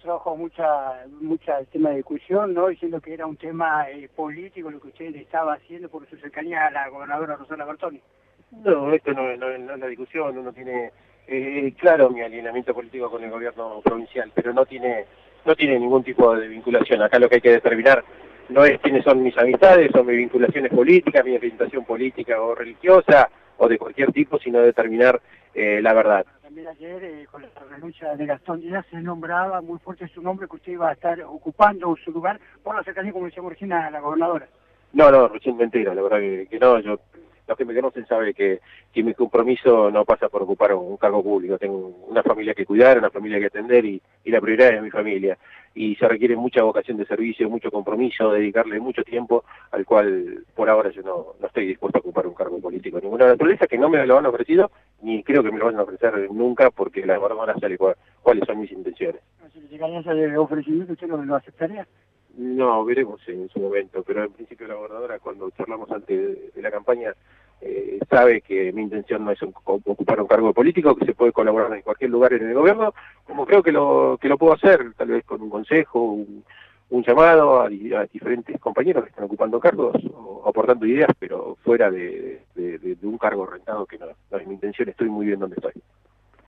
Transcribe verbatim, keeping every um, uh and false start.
trabajado mucha, mucha el tema de discusión, ¿no? Diciendo que era un tema eh, político lo que usted estaba haciendo por su cercanía a la gobernadora Rosana Bertoni. No, esto no, no, no es la discusión, uno tiene eh, claro mi alineamiento político con el gobierno provincial, pero no tiene no tiene ningún tipo de vinculación. Acá lo que hay que determinar no es quiénes son mis amistades, son mis vinculaciones políticas, mi orientación política o religiosa o de cualquier tipo, sino determinar eh, la verdad. También ayer, eh, con la renuncia de Gastón Díaz, se nombraba muy fuerte su nombre, que usted iba a estar ocupando su lugar por la cercanía, como decíamos recién, a la gobernadora. No, no, recién mentira, la verdad que, que no, yo, los que me conocen saben que, que mi compromiso no pasa por ocupar un, un cargo público, tengo una familia que cuidar, una familia que atender y, y la prioridad es mi familia, y se requiere mucha vocación de servicio, mucho compromiso, dedicarle mucho tiempo, al cual por ahora yo no, no estoy dispuesto a ocupar un cargo político de ninguna naturaleza, que no me lo han ofrecido, ni creo que me lo van a ofrecer nunca, porque la gobernadora sabe cuál, cuáles son mis intenciones. Si le llegaría ese ofrecimiento, ¿usted lo, lo aceptaría? No, veremos en su momento, pero en principio la gobernadora, cuando charlamos antes de, de la campaña, eh, sabe que mi intención no es ocupar un cargo político, que se puede colaborar en cualquier lugar en el gobierno, como creo que lo que lo puedo hacer, tal vez con un consejo, un, un llamado a, a diferentes compañeros que están ocupando cargos o aportando ideas, pero fuera de, de, de, de un cargo rentado que no, no es mi intención, estoy muy bien donde estoy.